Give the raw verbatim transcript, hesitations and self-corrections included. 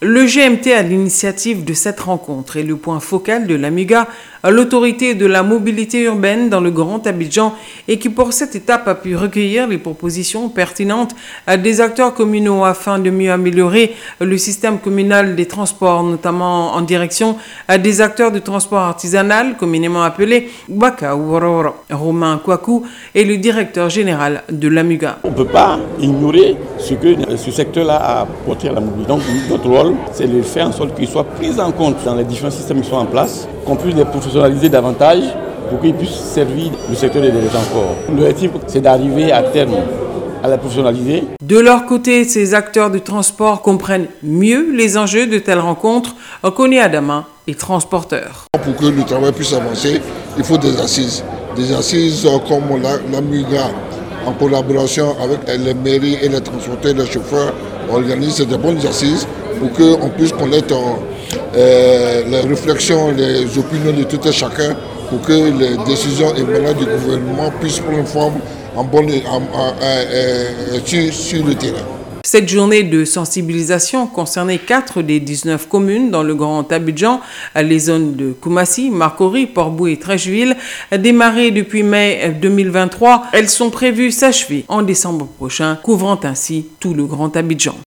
Le G M T, à l'initiative de cette rencontre, est le point focal de l'AMUGA, l'autorité de la mobilité urbaine dans le Grand Abidjan, et qui pour cette étape a pu recueillir les propositions pertinentes des acteurs communaux afin de mieux améliorer le système communal des transports, notamment en direction des acteurs de transport artisanal, communément appelés Waka Wororo. Romain Kwaku est le directeur général de l'AMUGA. On ne peut pas ignorer ce que ce secteur-là a apporté à la mobilité. Donc notre rôle, c'est de faire en sorte qu'ils soient pris en compte dans les différents systèmes qui sont en place, qu'on puisse les professionnaliser davantage pour qu'ils puissent servir le secteur des transports. L'objectif, c'est d'arriver à terme à la professionnaliser. De leur côté, ces acteurs de transport comprennent mieux les enjeux de telles rencontres. Kony Adama est transporteur. Pour que le travail puisse avancer, il faut des assises. Des assises comme l'AMUGA, en collaboration avec les mairies et les transporteurs, les chauffeurs, organise des bonnes assises pour qu'on puisse connaître euh, les réflexions, les opinions de tout et chacun, pour que les décisions émanant du gouvernement puissent prendre forme en bonne, en, en, en, en, sur, sur le terrain. Cette journée de sensibilisation concernait quatre des dix-neuf communes dans le Grand Abidjan, les zones de Koumassi, Marcory, Port-Bouët et Treichville. Démarrées depuis mai deux mille vingt-trois, elles sont prévues s'achever en décembre prochain, couvrant ainsi tout le Grand Abidjan.